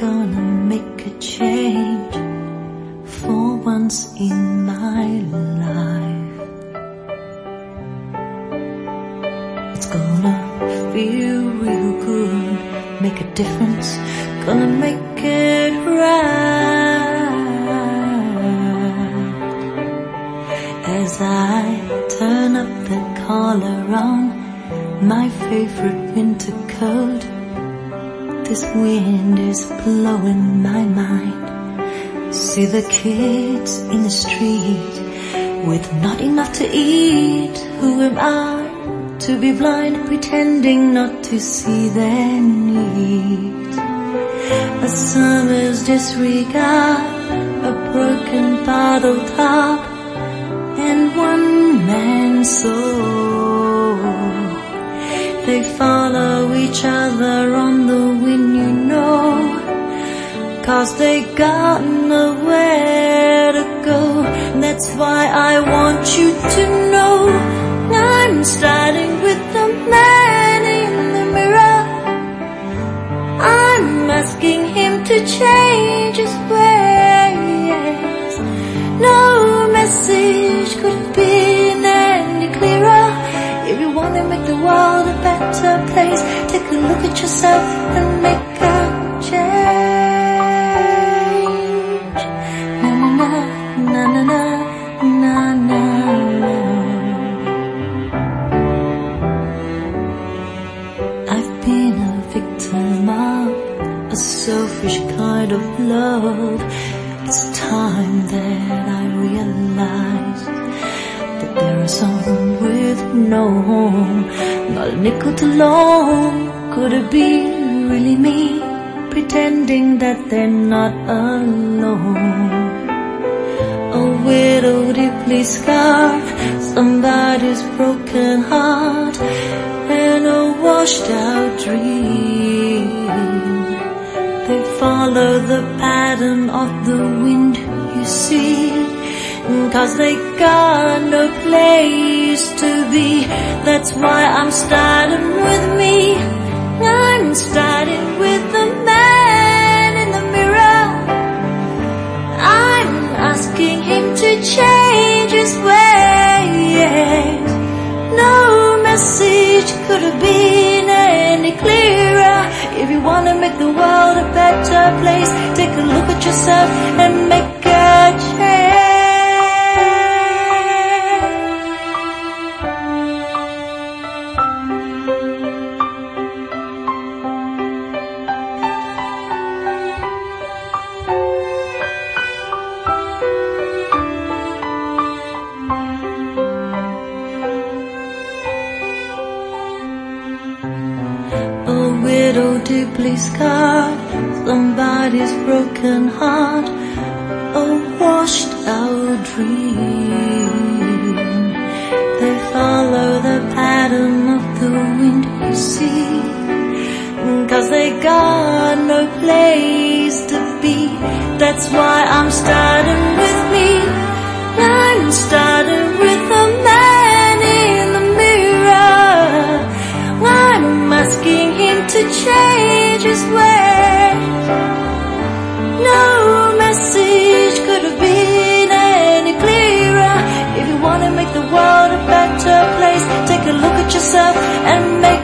gonna make a change for once in my life. It's gonna feel real good, make a difference, gonna make it right. As I turn up the collar on my favorite winter coat, this wind is blowing my mind. See the kids in the street with not enough to eat. Who am I to be blind, pretending not to see their needs? A summer's disregard, a broken bottle top, and one man's soul. They follow each other on the wind, you know, 'cause they got nowhere to go. That's why I want you to know I'm starting with the man in the mirror. I'm asking him to change his ways. No message could have been any clearer. If you want to make the world a better place, take a look at yourself and make a change. Na na na na na na na na. I've been a victim of a selfish kind of love. It's time that I realize that there are some with no home, not a nickel to loan. Could it be really me, pretending that they're not alone? A widow deeply scarred, somebody's broken heart, and a washed out dream. They follow the pattern of the wind, you see, 'cause they got no place to be. That's why I'm starting with me. I'm starting with the man in the mirror. I'm asking him to change his ways. No message could have been any clearer. If you want to make the world a better place, take a look at yourself and make a change. Widow deeply scarred, somebody's broken heart, a washed out dream. They follow the pattern of the wind, you see, 'cause they got no place to be. That's why I'm starting with me. I'm starting with the man in the mirror. I'm asking him to change his ways. No message could have been any clearer. If you want to make the world a better place, take a look at yourself and make